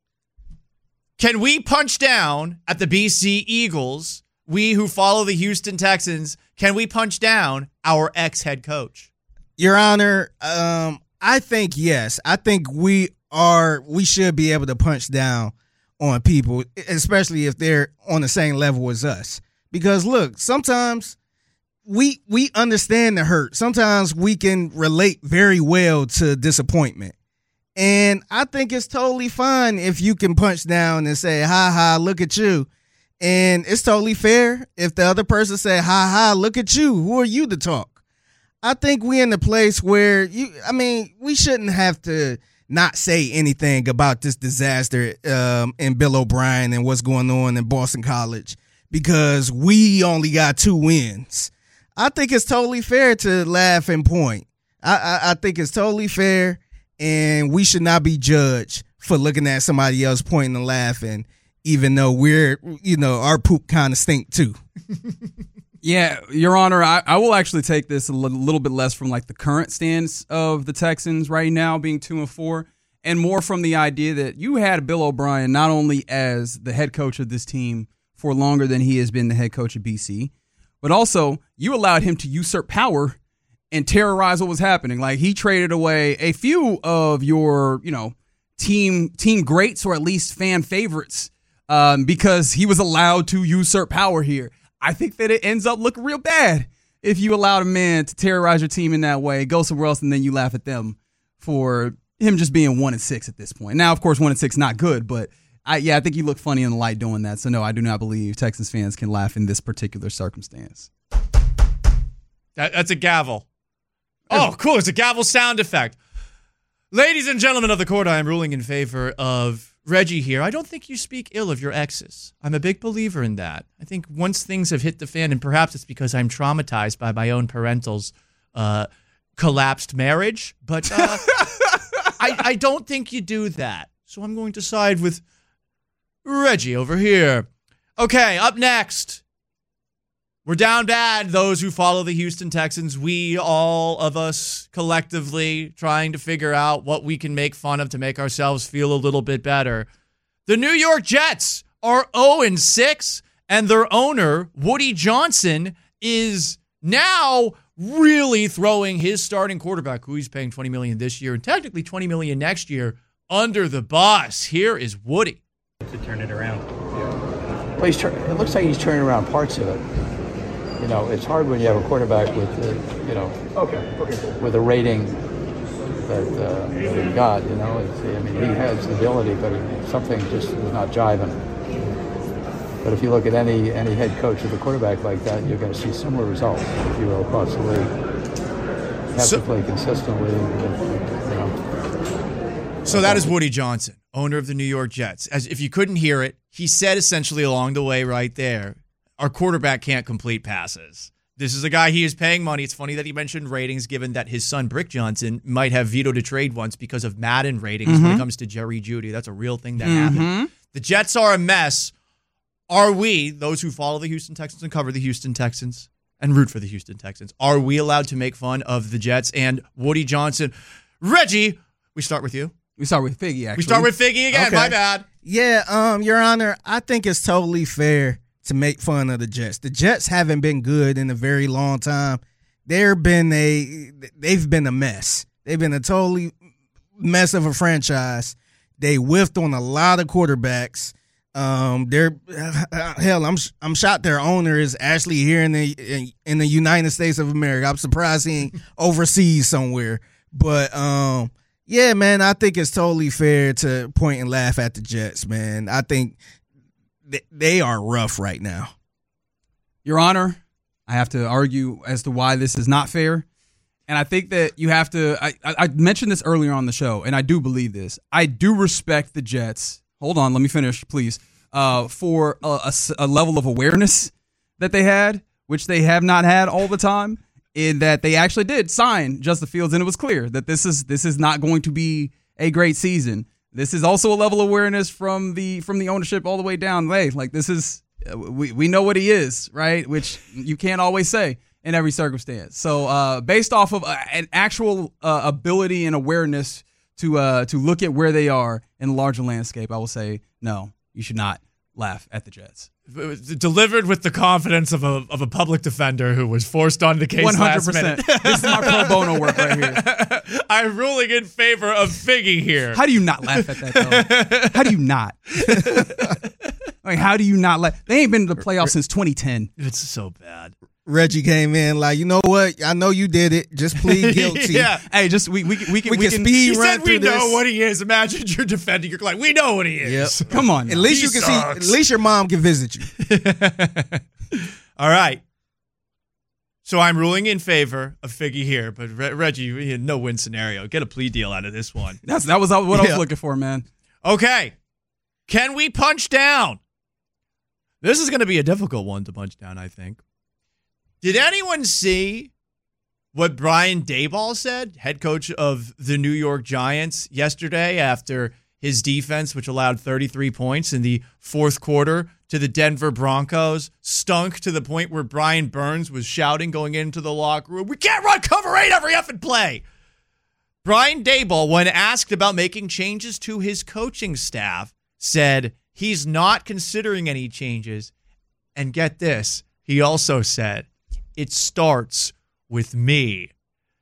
can we punch down at the B C Eagles? We who follow the Houston Texans, can we punch down our ex-head coach? Your Honor, um, I think yes. I think we are. We should be able to punch down on people, especially if they're on the same level as us. Because look, sometimes we we understand the hurt. Sometimes we can relate very well to disappointment. And I think it's totally fine if you can punch down and say, ha ha, look at you. And it's totally fair if the other person say, ha ha, look at you. Who are you to talk? I think we in the place where you. I mean, we shouldn't have to not say anything about this disaster um, in Bill O'Brien and what's going on in Boston College because we only got two wins. I think it's totally fair to laugh and point. I, I, I think it's totally fair, and we should not be judged for looking at somebody else pointing and laughing, even though we're, you know, our poop kind of stink too. Yeah, Your Honor, I, I will actually take this a little, little bit less from like the current stance of the Texans right now being two and four, and more from the idea that you had Bill O'Brien not only as the head coach of this team for longer than he has been the head coach of B C, but also you allowed him to usurp power and terrorize what was happening. Like he traded away a few of your, you know, team team greats or at least fan favorites um, because he was allowed to usurp power here. I think that it ends up looking real bad if you allowed a man to terrorize your team in that way, go somewhere else, and then you laugh at them for him just being one and six at this point. Now, of course, one and six not good, but I, yeah, I think you look funny in the light doing that. So no, I do not believe Texans fans can laugh in this particular circumstance. That, that's a gavel. Oh, cool! It's a gavel sound effect. Ladies and gentlemen of the court, I am ruling in favor of Reggie here. I don't think you speak ill of your exes. I'm a big believer in that. I think once things have hit the fan, and perhaps it's because I'm traumatized by my own parental's uh, collapsed marriage, but uh, I, I don't think you do that. So I'm going to side with Reggie over here. Okay, up next. We're down bad, those who follow the Houston Texans. We, all of us, collectively trying to figure out what we can make fun of to make ourselves feel a little bit better. The New York Jets are oh and six, and their owner, Woody Johnson, is now really throwing his starting quarterback, who he's paying twenty million dollars this year and technically twenty million dollars next year, under the bus. Here is Woody. To turn it around. Yeah. Well, he's tur- it looks like he's turning around parts of it. You know, it's hard when you have a quarterback with, uh, you know, okay. Okay. with a rating that uh, that he got. You know, it's, I mean, he has the ability, but something just is not jiving. But if you look at any any head coach with a quarterback like that, you're going to see similar results, if you will, across the league. Have so, to play consistently. You know. So that is Woody Johnson, owner of the New York Jets. As if you couldn't hear it, he said essentially along the way right there, our quarterback can't complete passes. This is a guy he is paying money. It's funny that he mentioned ratings, given that his son, Brick Johnson, might have vetoed a trade once because of Madden ratings mm-hmm. when it comes to Jerry Jeudy. That's a real thing that mm-hmm. happened. The Jets are a mess. Are we, those who follow the Houston Texans and cover the Houston Texans and root for the Houston Texans, are we allowed to make fun of the Jets and Woody Johnson? Reggie, we start with you. We start with Figgy, actually. We start with Figgy again. Okay. My bad. Yeah, um, Your Honor, I think it's totally fair to make fun of the Jets. The Jets haven't been good in a very long time. They've been a they've been a mess. They've been a totally mess of a franchise. They whiffed on a lot of quarterbacks. Um, they're hell. I'm I'm shocked their owner is actually here in the in the United States of America. I'm surprised he ain't overseas somewhere. But um, yeah, man, I think it's totally fair to point and laugh at the Jets, man. I think they are rough right now. Your Honor, I have to argue as to why this is not fair. And I think that you have to, I, I mentioned this earlier on the show, and I do believe this. I do respect the Jets. Hold on, let me finish, please. Uh, for a, a, a level of awareness that they had, which they have not had all the time, in that they actually did sign Justin Fields, and it was clear that this is this is not going to be a great season. This is also a level of awareness from the from the ownership all the way down. Hey, like this is we we know what he is, right? Which you can't always say in every circumstance. So, uh, based off of uh, an actual uh, ability and awareness to uh, to look at where they are in the larger landscape, I will say no. You should not laugh at the Jets. Delivered with the confidence of a of a public defender who was forced on the case one hundred percent. last minute. This is my pro bono work right here. I'm ruling in favor of Figgy here. How do you not laugh at that, though? How do you not? Like, how do you not laugh? They ain't been to the playoffs since twenty ten. It's so bad. Reggie came in like, you know what? I know you did it. Just plead guilty. Yeah. Hey, just we we we can we, we can, can speed He run said we through know this. what he is. Imagine you're defending your client. We know what he is. Yep. Come on. At least He you can sucks. see. At least your mom can visit you. All right. So I'm ruling in favor of Figgy here, but Re- Reggie, no win scenario. Get a plea deal out of this one. That's that was what Yeah. I was looking for, man. Okay. Can we punch down? This is going to be a difficult one to punch down, I think. Did anyone see what Brian Daboll said, head coach of the New York Giants, yesterday after his defense, which allowed thirty-three points in the fourth quarter to the Denver Broncos, stunk to the point where Brian Burns was shouting going into the locker room, "We can't run cover eight every effing play." Brian Daboll, when asked about making changes to his coaching staff, said he's not considering any changes. And get this, he also said, it starts with me.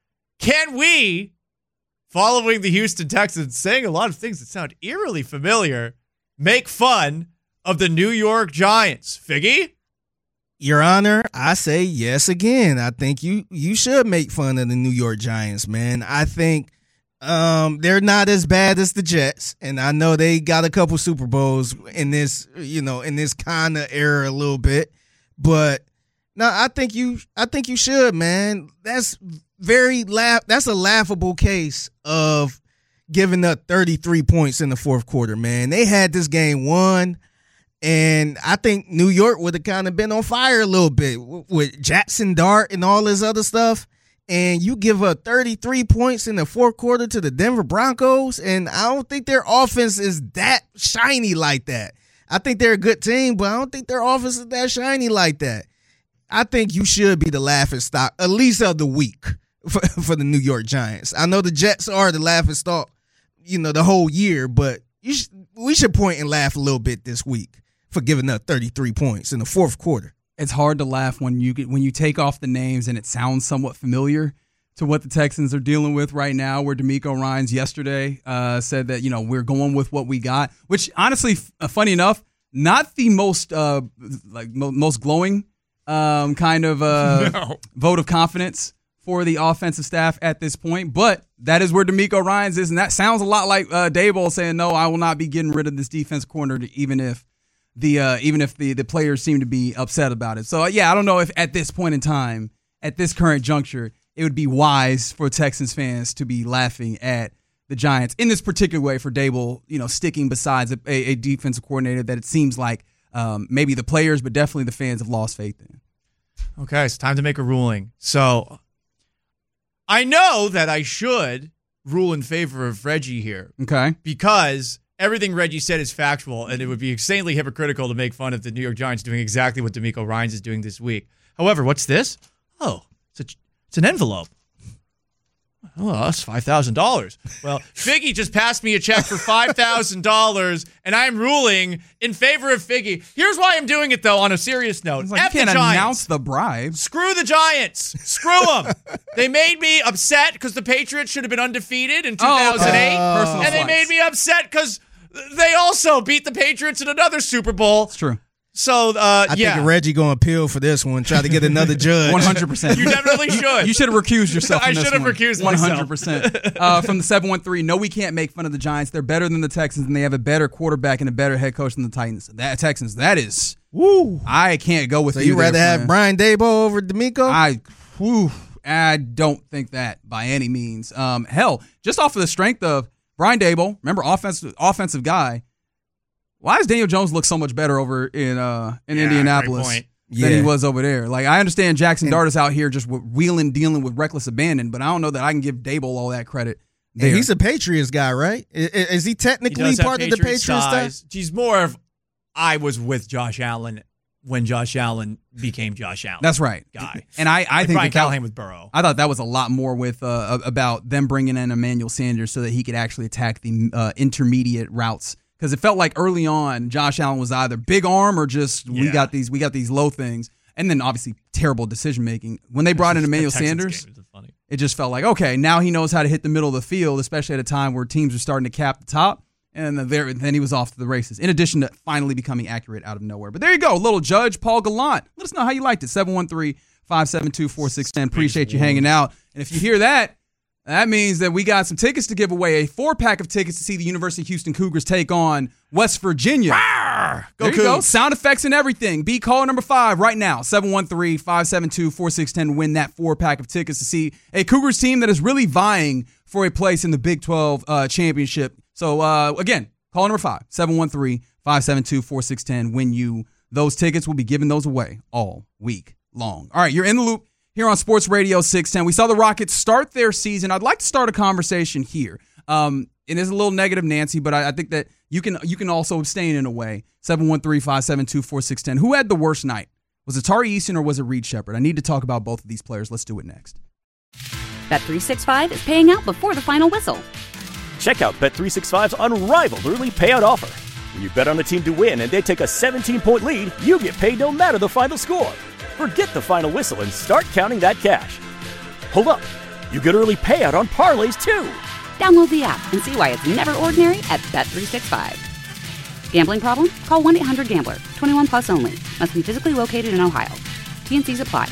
Can we, following the Houston Texans saying a lot of things that sound eerily familiar, make fun of the New York Giants? Figgy? Your Honor, I say yes again. I think you you should make fun of the New York Giants, man. I think um, they're not as bad as the Jets, and I know they got a couple Super Bowls in this, you know, in this kind of era a little bit, but no, I think you I think you should, man. That's very laugh. That's a laughable case of giving up thirty-three points in the fourth quarter, man. They had this game won. And I think New York would have kind of been on fire a little bit with Jackson Dart and all this other stuff. And you give up thirty-three points in the fourth quarter to the Denver Broncos. And I don't think their offense is that shiny like that. I think they're a good team, but I don't think their offense is that shiny like that. I think you should be the laughing stock, at least of the week, for, for the New York Giants. I know the Jets are the laughing stock, you know, the whole year, but you sh- we should point and laugh a little bit this week for giving up thirty-three points in the fourth quarter. It's hard to laugh when you get when you take off the names and it sounds somewhat familiar to what the Texans are dealing with right now, where D'Amico Ryans yesterday uh, said that, you know, we're going with what we got, which honestly, uh, funny enough, not the most uh, like mo- most glowing um, kind of uh, No. vote of confidence for the offensive staff at this point, but that is where D'Amico Ryans is, and that sounds a lot like uh, Daboll saying, no, I will not be getting rid of this defense corner even if The uh, even if the, the players seem to be upset about it. So, yeah, I don't know if at this point in time, at this current juncture, it would be wise for Texans fans to be laughing at the Giants in this particular way for Daboll, you know, sticking besides a, a defensive coordinator that it seems like um, maybe the players, but definitely the fans have lost faith in. Okay, it's time to make a ruling. So I know that I should rule in favor of Reggie here. Okay. Because everything Reggie said is factual, and it would be insanely hypocritical to make fun of the New York Giants doing exactly what D'Amico Ryans is doing this week. However, what's this? Oh, it's, a, it's an envelope. Oh, that's five thousand dollars. Well, Figgy just passed me a check for five thousand dollars, and I'm ruling in favor of Figgy. Here's why I'm doing it, though, on a serious note. Like, F you can't the Giants. announce the bribe. Screw the Giants. Screw them. They made me upset because the Patriots should have been undefeated in two thousand eight. Oh, okay. And they made me upset because they also beat the Patriots in another Super Bowl. It's true. So, uh, I yeah. think Reggie going to appeal for this one, try to get another judge. one hundred percent. You definitely should. You should have recused yourself from I this should have one. recused one myself. hundred percent. Uh, from the seven one three, no, we can't make fun of the Giants. They're better than the Texans, and they have a better quarterback and a better head coach than the Titans. That Texans, that is, woo. I can't go with So you. you rather there, have friend. Brian Daboll over D'Amico? I, whew, I don't think that by any means. Um, hell, just off of the strength of Brian Daboll, remember, offensive offensive guy. Why does Daniel Jones look so much better over in uh, in Yeah, Indianapolis great point. than Yeah. he was over there? Like, I understand Jackson And- Dart is out here just with wheeling, dealing with reckless abandon, but I don't know that I can give Daboll all that credit. And There. he's a Patriots guy, right? I- I- Is he He technically does have part of the Patriot Patriots size. stuff? He's more of, I was with Josh Allen when Josh Allen became Josh Allen. That's right. Guy. And I, I Like think Brian that that- Callahan with Burrow. I thought that was a lot more with uh, about them bringing in Emmanuel Sanders so that he could actually attack the uh, intermediate routes. Because it felt like early on, Josh Allen was either big arm or just we Yeah. got these we got these low things, and then obviously terrible decision making. When they brought in Emmanuel Texans Sanders, game is funny. it just felt like, okay, now he knows how to hit the middle of the field, especially at a time where teams are starting to cap the top. And then, there, then he was off to the races, in addition to finally becoming accurate out of nowhere. But there you go, little judge, Paul Gallant. Let us know how you liked it. seven one three, five seven two, four six one zero. Appreciate you hanging out. And if you hear that, That means that we got some tickets to give away, a four-pack of tickets to see the University of Houston Cougars take on West Virginia. Rawr! Go there you go. Cougs. Sound effects and everything. Be caller number five right now, seven one three, five seven two, four six one zero. Win that four-pack of tickets to see a Cougars team that is really vying for a place in the Big twelve uh, championship. So, uh, again, caller number five, seven one three, five seven two, four six one zero. Win you those tickets. We'll be giving those away all week long. All right, you're in the loop here on Sports Radio six ten. We saw the Rockets start their season. I'd like to start a conversation here. Um, it is a little negative, Nancy, but I, I think that you can you can also abstain in a way. seven one three, five seven two, four six one zero. Who had the worst night? Was it Tari Eason or was it Reed Shepherd? I need to talk about both of these players. Let's do it next. Bet three sixty-five is paying out before the final whistle. Check out Bet three sixty-five's unrivaled early payout offer. When you bet on a team to win and they take a seventeen-point lead, you get paid no matter the final score. Forget the final whistle and start counting that cash. Hold up. You get early payout on parlays, too. Download the app and see why it's never ordinary at Bet three sixty-five. Gambling problem? Call one eight hundred gambler. twenty-one plus only. Must be physically located in Ohio. T N Cs apply.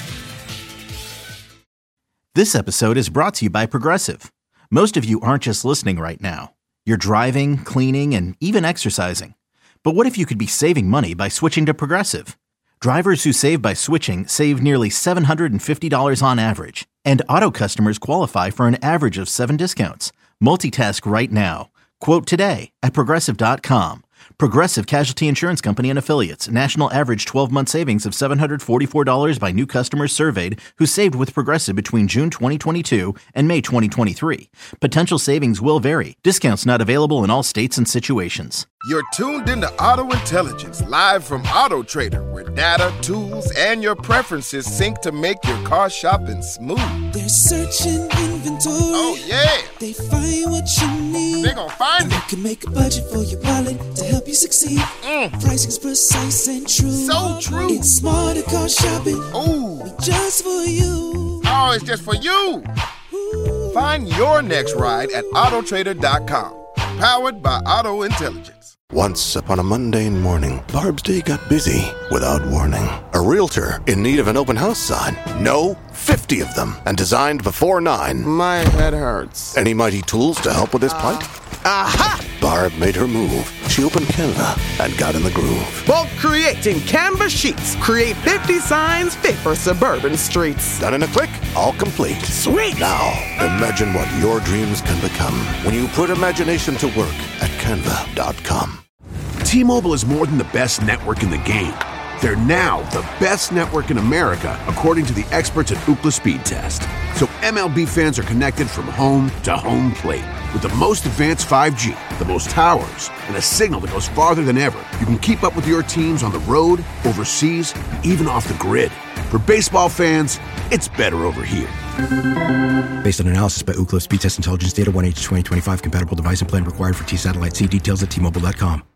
This episode is brought to you by Progressive. Most of you aren't just listening right now. You're driving, cleaning, and even exercising. But what if you could be saving money by switching to Progressive? Drivers who save by switching save nearly seven hundred fifty dollars on average. And auto customers qualify for an average of seven discounts. Multitask right now. Quote today at Progressive dot com. Progressive Casualty Insurance Company and Affiliates. National average twelve-month savings of seven hundred forty-four dollars by new customers surveyed who saved with Progressive between June twenty twenty-two and May twenty twenty-three. Potential savings will vary. Discounts not available in all states and situations. You're tuned into Auto Intelligence, live from Auto Trader, where data, tools, and your preferences sync to make your car shopping smooth. They're searching inventory. Oh, yeah. They find what you need. They gon' find and it. You can make a budget for your wallet to help you succeed. Mm. Pricing's precise and true. So true. It's smarter car shopping. Ooh. Just for you. Oh, it's just for you. Ooh. Find your next ride at Auto Trader dot com. Powered by Auto Intelligence. Once upon a mundane morning, Barb's day got busy without warning. A realtor in need of an open house sign. No, fifty of them, and designed before nine. My head hurts. Any mighty tools to help with his plight? Aha! Barb made her move. She opened Canva and got in the groove. Bulk creating Canva sheets. Create fifty signs fit for suburban streets. Done in a click, all complete. Sweet! Now, imagine what your dreams can become when you put imagination to work at Canva dot com. T-Mobile is more than the best network in the game. They're now the best network in America, according to the experts at Ookla Speed Test. So M L B fans are connected from home to home plate. With the most advanced five G, the most towers, and a signal that goes farther than ever, you can keep up with your teams on the road, overseas, and even off the grid. For baseball fans, it's better over here. Based on analysis by Ookla Speed Test Intelligence Data one H twenty twenty-five compatible device and plan required for T-Satellite. See details at T Mobile dot com.